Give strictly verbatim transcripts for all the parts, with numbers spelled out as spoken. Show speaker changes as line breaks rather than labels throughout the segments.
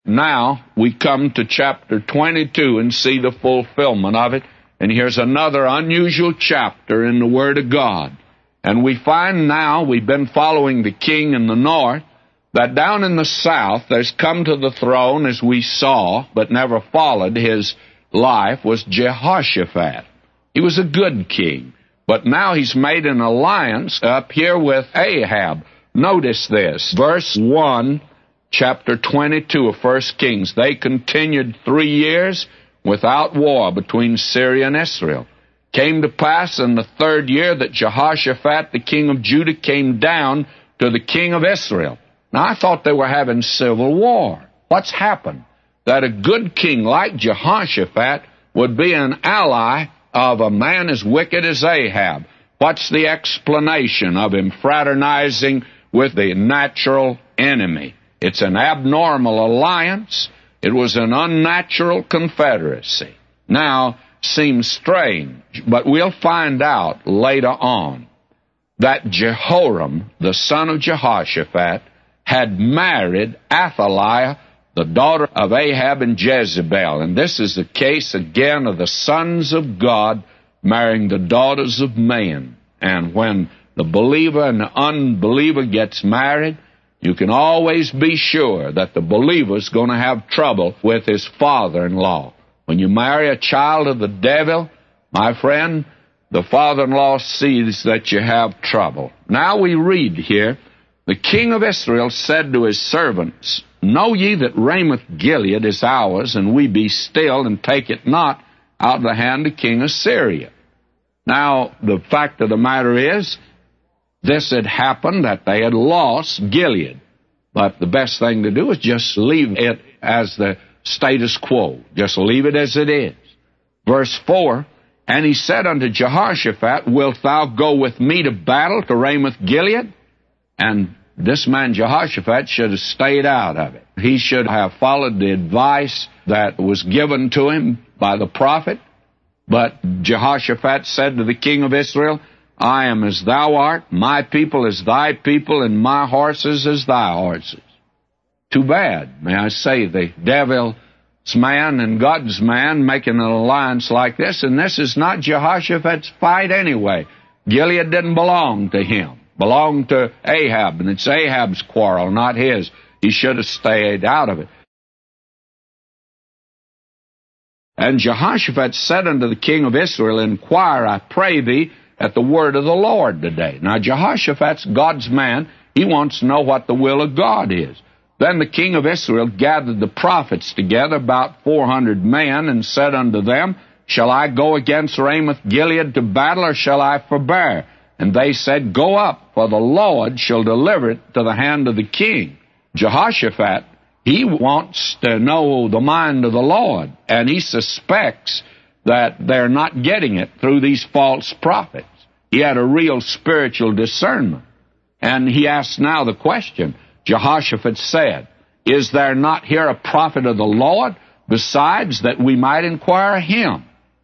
Now we come to chapter twenty-two and see the fulfillment of it. And here's another unusual chapter in the Word of God. And we find now, we've been following the king in the north, that down in the south there's come to the throne, as we saw, but never followed his life, was Jehoshaphat. He was a good king. But now he's made an alliance up here with Ahab. Notice this, verse one, chapter twenty-two of First Kings. They continued three years without war between Syria and Israel. Came to pass in the third year that Jehoshaphat, the king of Judah, came down to the king of Israel. Now, I thought they were having civil war. What's happened? That a good king like Jehoshaphat would be an ally of a man as wicked as Ahab. What's the explanation of him fraternizing with the natural enemy? It's an abnormal alliance. It was an unnatural confederacy. Now, seems strange, but we'll find out later on that Jehoram, the son of Jehoshaphat, had married Athaliah, the daughter of Ahab and Jezebel. And this is the case again of the sons of God marrying the daughters of men. And when the believer and the unbeliever gets married, you can always be sure that the believer's going to have trouble with his father-in-law. When you marry a child of the devil, my friend, the father-in-law sees that you have trouble. Now we read here, the king of Israel said to his servants, Know ye that Ramoth-Gilead is ours, and we be still, and take it not out of the hand of king of Syria. Now, the fact of the matter is, this had happened that they had lost Gilead. But the best thing to do is just leave it as the status quo. Just leave it as it is. Verse four, And he said unto Jehoshaphat, Wilt thou go with me to battle to Ramoth-Gilead? And this man Jehoshaphat should have stayed out of it. He should have followed the advice that was given to him by the prophet. But Jehoshaphat said to the king of Israel, I am as thou art, my people as thy people, and my horses as thy horses. Too bad, may I say, the devil's man and God's man making an alliance like this, and this is not Jehoshaphat's fight anyway. Gilead didn't belong to him. Belonged to Ahab, and it's Ahab's quarrel, not his. He should have stayed out of it. And Jehoshaphat said unto the king of Israel, Inquire, I pray thee, at the word of the Lord today. Now, Jehoshaphat's God's man. He wants to know what the will of God is. Then the king of Israel gathered the prophets together, about four hundred men, and said unto them, Shall I go against Ramoth-Gilead to battle, or shall I forbear? And they said, Go up, for the Lord shall deliver it to the hand of the king. Jehoshaphat, he wants to know the mind of the Lord, and he suspects that they're not getting it through these false prophets. He had a real spiritual discernment. And he asks now the question, Jehoshaphat said, Is there not here a prophet of the Lord, besides that we might inquire him?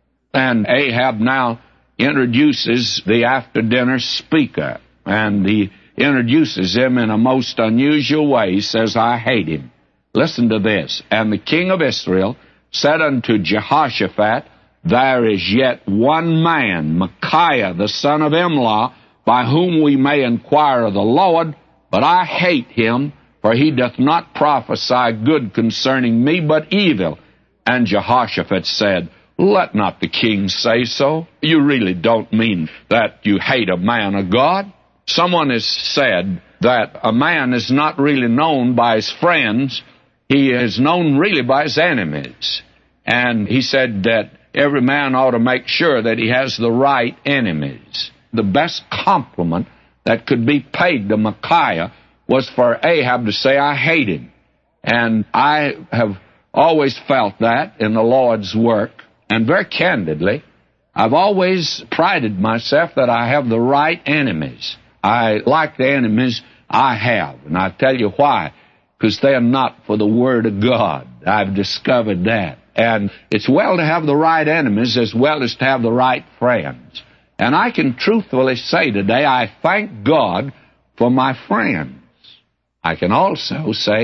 And Ahab now introduces the after-dinner speaker, and he introduces him in a most unusual way. He says, I hate him. Listen to this. And the king of Israel said unto Jehoshaphat, There is yet one man, Micaiah, the son of Imlah, by whom we may inquire of the Lord, but I hate him, for he doth not prophesy good concerning me, but evil. And Jehoshaphat said, Let not the king say so. You really don't mean that you hate a man of God. Someone has said that a man is not really known by his friends. He is known really by his enemies. And he said that every man ought to make sure that he has the right enemies. The best compliment that could be paid to Micaiah was for Ahab to say, I hate him. And I have always felt that in the Lord's work. And very candidly, I've always prided myself that I have the right enemies. I like the enemies I have. And I'll tell you why. Because they're not for the Word of God. I've discovered that. And it's well to have the right enemies as well as to have the right friends. And I can truthfully say today, I thank God for my friends. I can also say,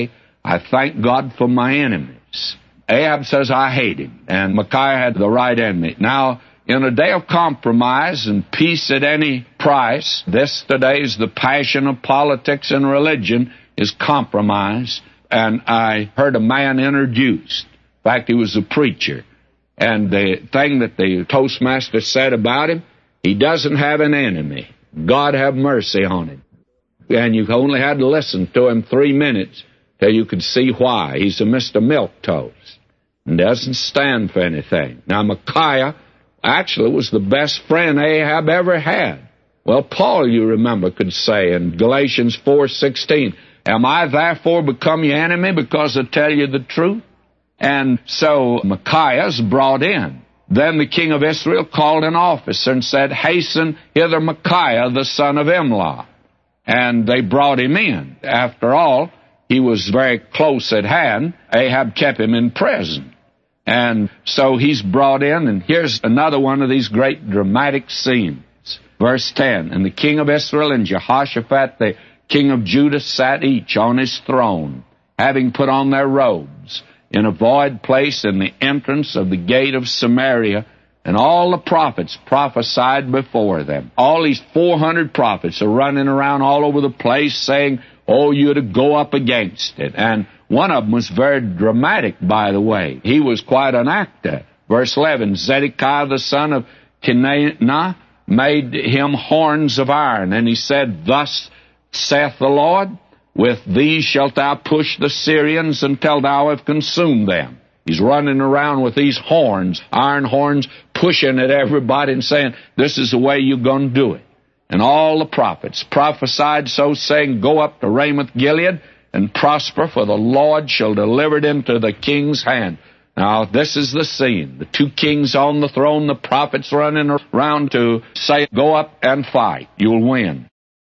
I thank God for my enemies. Ahab says, I hate him. And Micaiah had the right enemy. Now, in a day of compromise and peace at any price, this today is the passion of politics and religion, is compromise. And I heard a man introduced. In fact, he was a preacher. And the thing that the Toastmaster said about him, he doesn't have an enemy. God have mercy on him. And you only had to listen to him three minutes till you could see why. He's a Mister Milquetoast and doesn't stand for anything. Now, Micaiah actually was the best friend Ahab ever had. Well, Paul, you remember, could say in Galatians four sixteen, am I therefore become your enemy because I tell you the truth? And so Micaiah's brought in. Then the king of Israel called an officer and said, hasten hither Micaiah, the son of Imlah. And they brought him in. After all, he was very close at hand. Ahab kept him in prison. And so he's brought in, and here's another one of these great dramatic scenes. Verse ten, and the king of Israel and Jehoshaphat, the king of Judah, sat each on his throne, having put on their robes, in a void place in the entrance of the gate of Samaria, and all the prophets prophesied before them. All these four hundred prophets are running around all over the place saying, oh, you're to go up against it. And one of them was very dramatic, by the way. He was quite an actor. Verse eleven, Zedekiah the son of Kenaanah made him horns of iron, and he said, thus saith the Lord, with these shalt thou push the Syrians until thou have consumed them. He's running around with these horns, iron horns, pushing at everybody and saying, this is the way you're going to do it. And all the prophets prophesied so, saying, go up to Ramoth Gilead and prosper, for the Lord shall deliver it into the king's hand. Now, this is the scene. The two kings on the throne, the prophets running around to say, go up and fight. You'll win.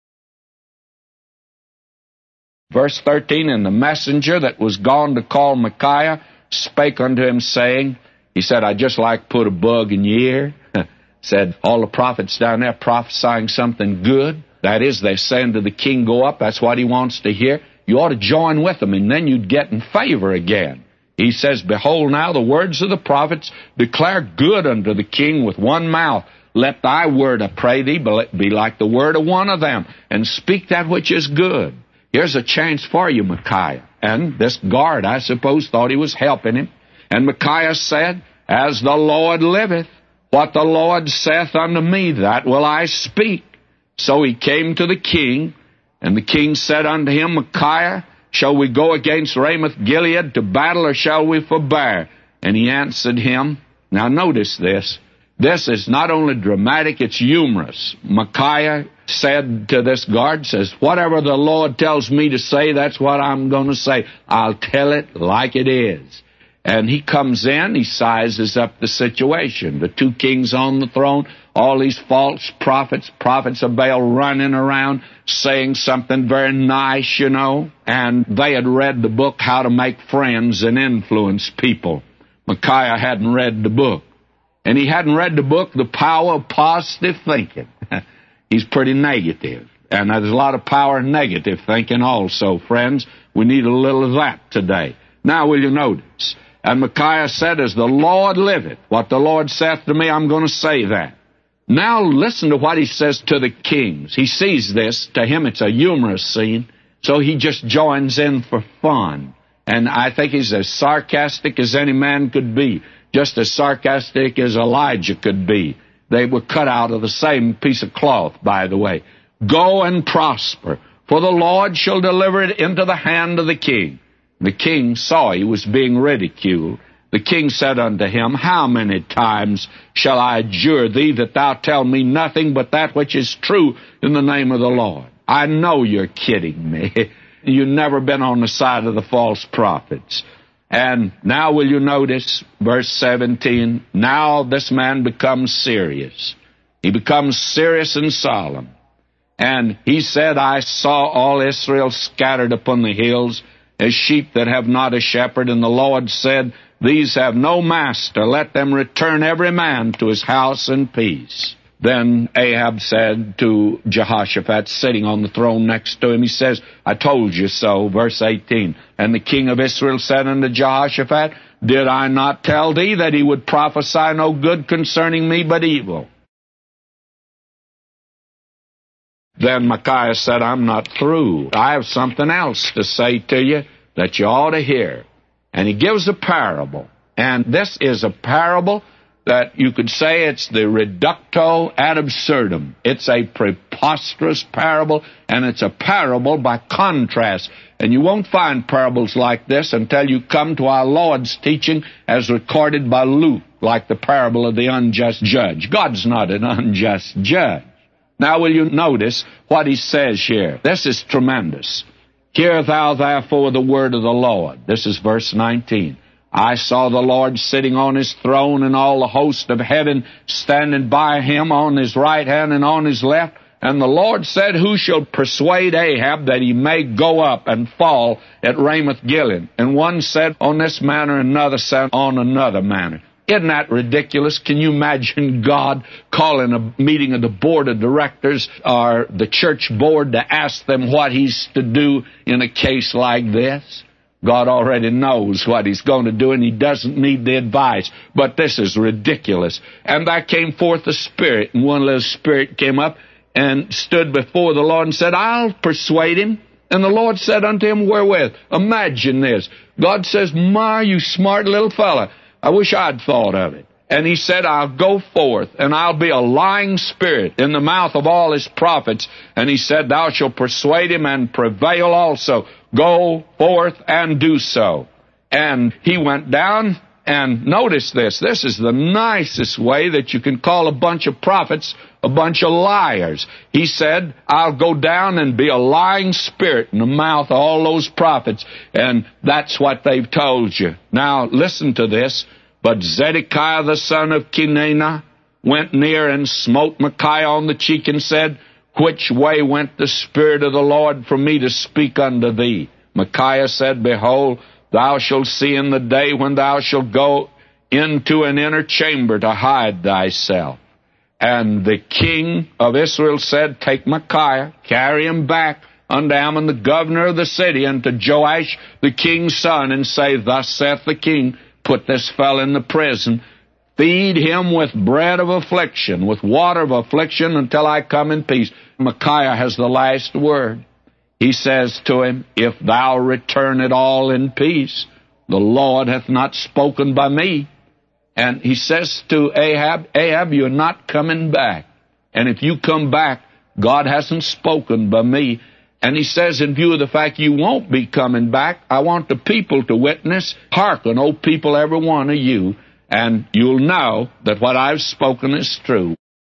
Verse thirteen, and the messenger that was gone to call Micaiah spake unto him, saying, he said, I'd just like to put a bug in your ear. Said, all the prophets down there prophesying something good. That is, they're saying to the king, go up. That's what he wants to hear. You ought to join with them, and then you'd get in favor again. He says, behold now, the words of the prophets declare good unto the king with one mouth. Let thy word, I pray thee, be like the word of one of them, and speak that which is good. Here's a chance for you, Micaiah. And this guard, I suppose, thought he was helping him. And Micaiah said, as the Lord liveth, what the Lord saith unto me, that will I speak. So he came to the king, and the king said unto him, Micaiah, shall we go against Ramoth Gilead to battle, or shall we forbear? And he answered him, now notice this, this is not only dramatic, it's humorous. Micaiah said to this guard, says, whatever the Lord tells me to say, that's what I'm going to say. I'll tell it like it is. And he comes in, he sizes up the situation. The two kings on the throne, all these false prophets, prophets of Baal running around saying something very nice, you know. And they had read the book, How to Make Friends and Influence People. Micaiah hadn't read the book. And he hadn't read the book, The Power of Positive Thinking. He's pretty negative. And there's a lot of power in negative thinking also, friends. We need a little of that today. Now, will you notice? And Micaiah said, as the Lord liveth, what the Lord saith to me, I'm going to say that. Now listen to what he says to the kings. He sees this. To him, it's a humorous scene. So he just joins in for fun. And I think he's as sarcastic as any man could be. Just as sarcastic as Elijah could be. They were cut out of the same piece of cloth, by the way. Go and prosper, for the Lord shall deliver it into the hand of the king. The king saw he was being ridiculed. The king said unto him, how many times shall I adjure thee that thou tell me nothing but that which is true in the name of the Lord? I know you're kidding me. You've never been on the side of the false prophets. And now will you notice, verse seventeen, now this man becomes serious. He becomes serious and solemn. And he said, I saw all Israel scattered upon the hills, as sheep that have not a shepherd. And the Lord said, these have no master. Let them return every man to his house in peace. Then Ahab said to Jehoshaphat, sitting on the throne next to him, he says, I told you so, verse eighteen. And the king of Israel said unto Jehoshaphat, Did I not tell thee that he would prophesy no good concerning me, but evil? Then Micaiah said, I'm not through. I have something else to say to you that you ought to hear. And he gives a parable. And this is a parable that you could say it's the reductio ad absurdum. It's a preposterous parable, and it's a parable by contrast. And you won't find parables like this until you come to our Lord's teaching as recorded by Luke, like the parable of the unjust judge. God's not an unjust judge. Now will you notice what he says here? This is tremendous. Hear thou therefore the word of the Lord. This is verse nineteen. I saw the Lord sitting on his throne, and all the host of heaven standing by him on his right hand and on his left. And the Lord said, Who shall persuade Ahab that he may go up and fall at Ramoth-Gilead? And one said on this manner, and another said on another manner. Isn't that ridiculous? Can you imagine God calling a meeting of the board of directors or the church board to ask them what he's to do in a case like this? God already knows what he's going to do, and he doesn't need the advice. But this is ridiculous. And there came forth a spirit, and one little spirit came up and stood before the Lord and said, I'll persuade him. And the Lord said unto him, Wherewith? Imagine this. God says, My, you smart little fella. I wish I'd thought of it. And he said, I'll go forth, and I'll be a lying spirit in the mouth of all his prophets. And he said, Thou shalt persuade him and prevail also. Go forth and do so. And he went down, and notice this. This is the nicest way that you can call a bunch of prophets a bunch of liars. He said, I'll go down and be a lying spirit in the mouth of all those prophets. And that's what they've told you. Now, listen to this. But Zedekiah the son of Kenana went near and smote Micaiah on the cheek and said, Which way went the Spirit of the Lord for me to speak unto thee? Micaiah said, Behold, thou shalt see in the day when thou shalt go into an inner chamber to hide thyself. And the king of Israel said, Take Micaiah, carry him back unto Ammon the governor of the city, and to Joash the king's son, and say, Thus saith the king, Put this fellow in the prison, feed him with bread of affliction, with water of affliction, until I come in peace. Micaiah has the last word. He says to him, If thou return at all in peace, the Lord hath not spoken by me. And he says to Ahab, Ahab, you're not coming back. And if you come back, God hasn't spoken by me. And he says, in view of the fact you won't be coming back, I want the people to witness, hearken, O people, every one of you, and you'll know that what I've spoken is true.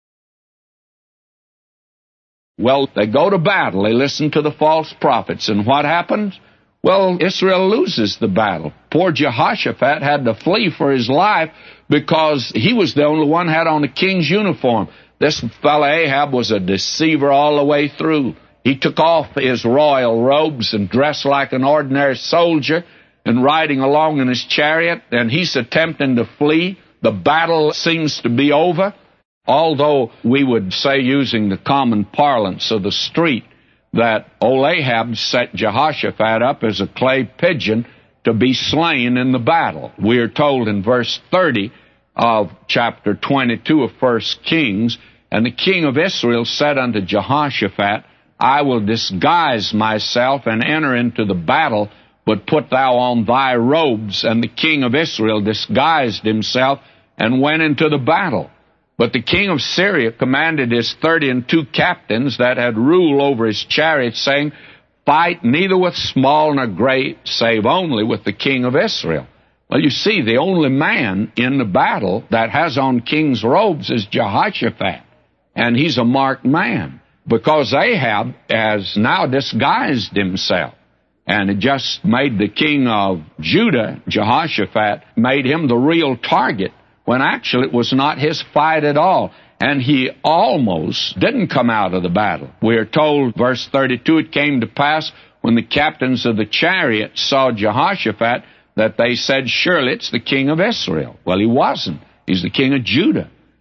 Well, they go to battle. They listen to the false prophets. And what happens? Well, Israel loses the battle. Poor Jehoshaphat had to flee for his life because he was the only one who had on the king's uniform. This fellow Ahab was a deceiver all the way through. He took off his royal robes and dressed like an ordinary soldier and riding along in his chariot, and he's attempting to flee. The battle seems to be over, although we would say, using the common parlance of the street, that old Ahab set Jehoshaphat up as a clay pigeon to be slain in the battle. We are told in verse thirty of chapter twenty-two of First Kings, And the king of Israel said unto Jehoshaphat, I will disguise myself and enter into the battle, but put thou on thy robes. And the king of Israel disguised himself and went into the battle. But the king of Syria commanded his thirty and two captains that had rule over his chariots, saying, Fight neither with small nor great, save only with the king of Israel. Well, you see, the only man in the battle that has on king's robes is Jehoshaphat, and he's a marked man, because Ahab has now disguised himself, and it just made the king of Judah, Jehoshaphat, made him the real target, when actually it was not his fight at all. And he almost didn't come out of the battle. We are told, verse thirty-two, it came to pass when the captains of the chariots saw Jehoshaphat that they said, Surely it's the king of Israel. Well, he wasn't. He's the king of Judah.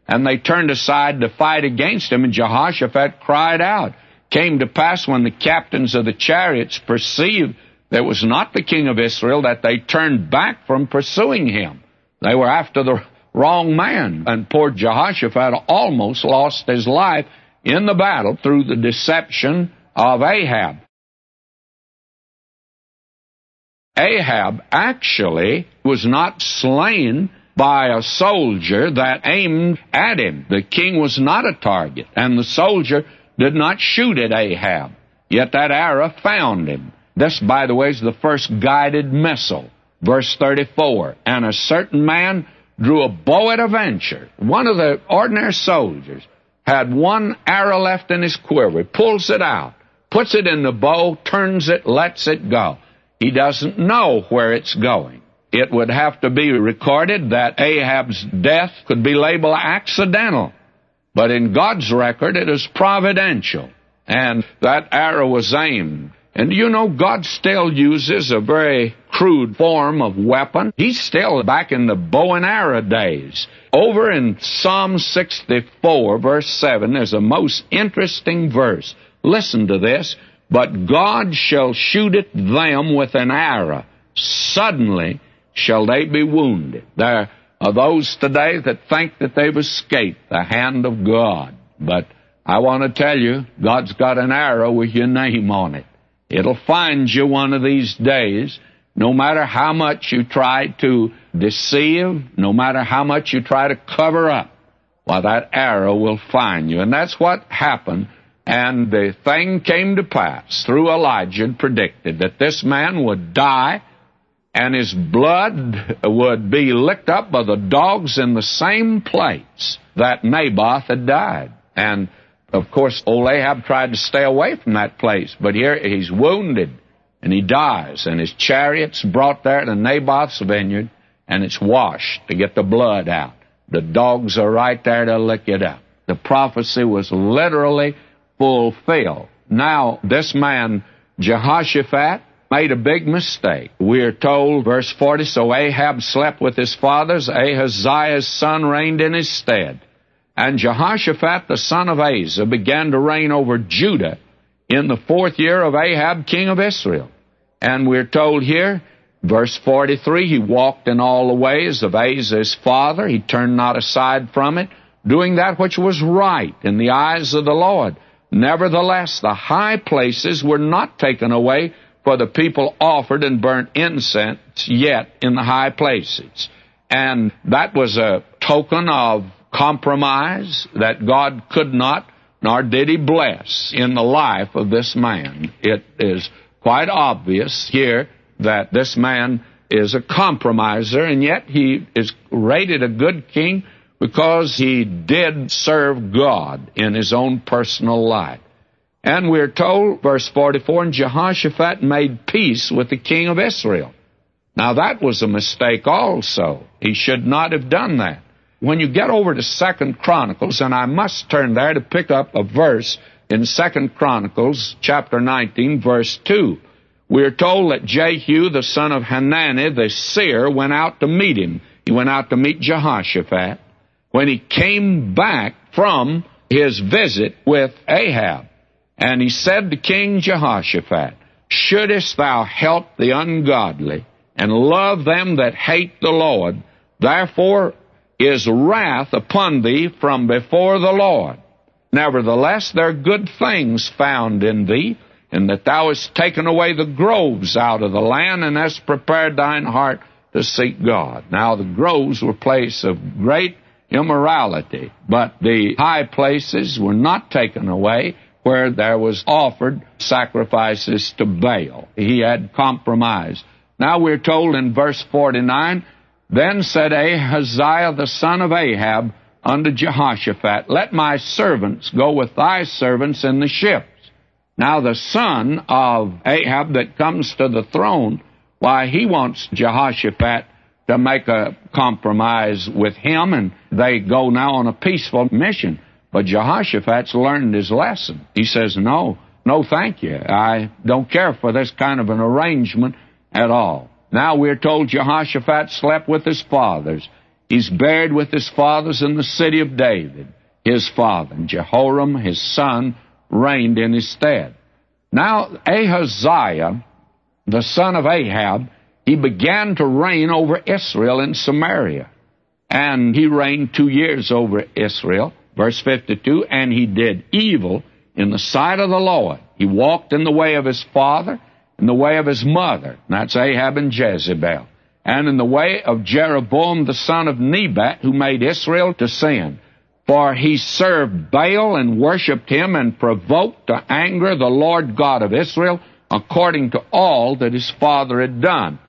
and they turned aside to fight against him, and Jehoshaphat cried out. Came to pass when the captains of the chariots perceived that it was not the king of Israel, that they turned back from pursuing him. They were after the wrong man, and poor Jehoshaphat almost lost his life in the battle through the deception of Ahab. Ahab actually was not slain by a soldier that aimed at him. The king was not a target, and the soldier did not shoot at Ahab. Yet that arrow found him. This, by the way, is the first guided missile. Verse thirty-four, and a certain man drew a bow at a venture. One of the ordinary soldiers had one arrow left in his quiver. He pulls it out, puts it in the bow, turns it, lets it go. He doesn't know where it's going. It would have to be recorded that Ahab's death could be labeled accidental. But in God's record, it is providential. And that arrow was aimed. And you know, God still uses a very crude form of weapon. He's still back in the bow and arrow days. Over in Psalm sixty-four, verse seven, there's a most interesting verse. Listen to this. But God shall shoot at them with an arrow. Suddenly shall they be wounded. There are those today that think that they've escaped the hand of God. But I want to tell you, God's got an arrow with your name on it. It'll find you one of these days, no matter how much you try to deceive, no matter how much you try to cover up. Well, that arrow will find you. And that's what happened. And the thing came to pass through Elijah and predicted that this man would die and his blood would be licked up by the dogs in the same place that Naboth had died. And, of course, old Ahab tried to stay away from that place, but here he's wounded and he dies, and his chariot's brought there to Naboth's vineyard, and it's washed to get the blood out. The dogs are right there to lick it up. The prophecy was literally fulfilled. Now, this man, Jehoshaphat, made a big mistake. We are told, verse forty, so Ahab slept with his fathers, Ahaziah's son reigned in his stead. And Jehoshaphat, the son of Asa, began to reign over Judah in the fourth year of Ahab, king of Israel. And we're told here, verse forty-three, he walked in all the ways of Asa his father. He turned not aside from it, doing that which was right in the eyes of the Lord. Nevertheless, the high places were not taken away, for the people offered and burnt incense yet in the high places. And that was a token of compromise that God could not, nor did he bless in the life of this man. It is quite obvious here that this man is a compromiser, and yet he is rated a good king because he did serve God in his own personal life. And we're told, verse forty-four, and Jehoshaphat made peace with the king of Israel. Now that was a mistake also. He should not have done that. When you get over to Second Chronicles, and I must turn there to pick up a verse in Second Chronicles, chapter nineteen, verse two, we're told that Jehu, the son of Hanani, the seer, went out to meet him. He went out to meet Jehoshaphat when he came back from his visit with Ahab. And he said to King Jehoshaphat, shouldest thou help the ungodly and love them that hate the Lord, therefore is wrath upon thee from before the Lord. Nevertheless, there are good things found in thee, in that thou hast taken away the groves out of the land, and hast prepared thine heart to seek God. Now the groves were places of great immorality, but the high places were not taken away, where there was offered sacrifices to Baal. He had compromised. Now we're told in verse forty-nine, then said Ahaziah the son of Ahab unto Jehoshaphat, let my servants go with thy servants in the ships. Now the son of Ahab that comes to the throne, why, he wants Jehoshaphat to make a compromise with him, and they go now on a peaceful mission. But Jehoshaphat's learned his lesson. He says, no, no thank you. I don't care for this kind of an arrangement at all. Now we're told Jehoshaphat slept with his fathers. He's buried with his fathers in the city of David, his father. And Jehoram, his son, reigned in his stead. Now Ahaziah, the son of Ahab, he began to reign over Israel in Samaria. And he reigned two years over Israel. Verse fifty-two, and he did evil in the sight of the Lord. He walked in the way of his father, in the way of his mother, and that's Ahab and Jezebel, and in the way of Jeroboam the son of Nebat, who made Israel to sin. For he served Baal and worshipped him and provoked to anger the Lord God of Israel, according to all that his father had done.